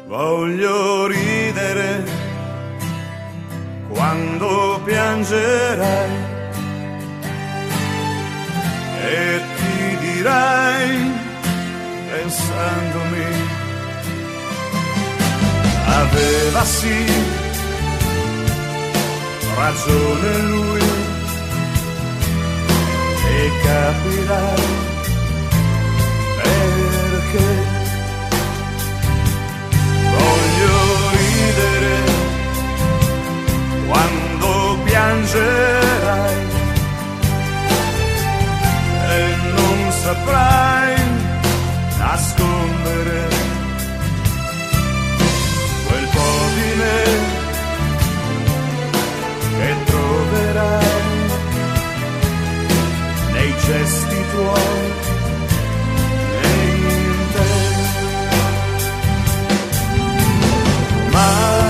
Voglio ridere quando piangerai e ti dirai, pensandomi, aveva sì ragione lui, e capirai perché. Voglio ridere quando piangerai e non saprai nascondere quel po' di me che troverai nei gesti tuoi e in te. Ma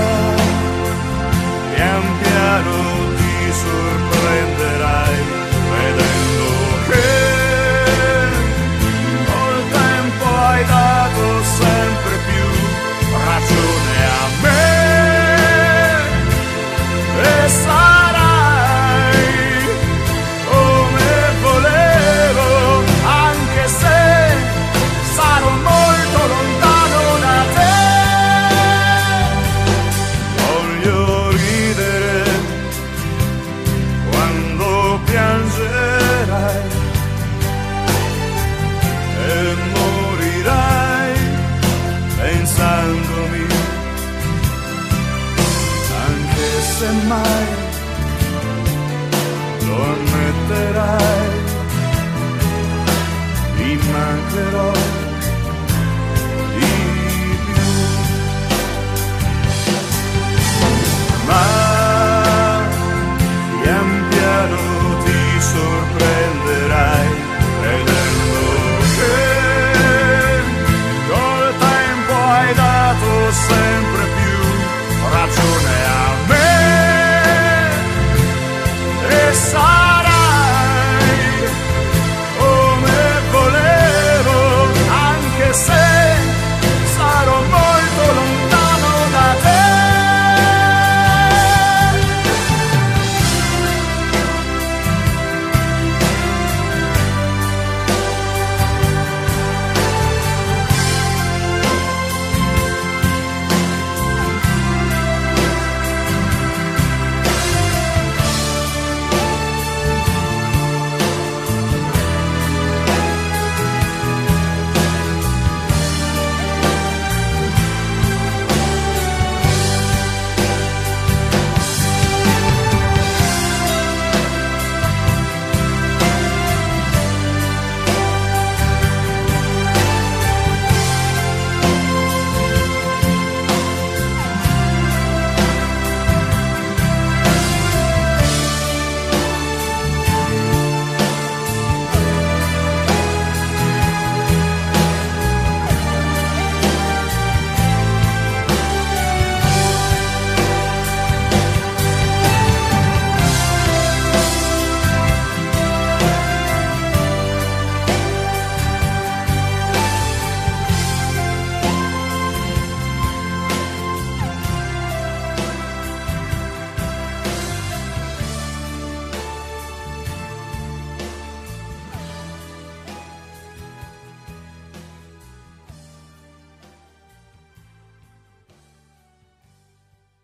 pian piano ti sorprenderai vedendo che col tempo hai dato sempre più ragione a me e sarai come volevo, anche se sarò molto lontano da te. Voglio ridere quando piangerai e morirai pensandomi, anche se mai lo ammetterai, ti mancherò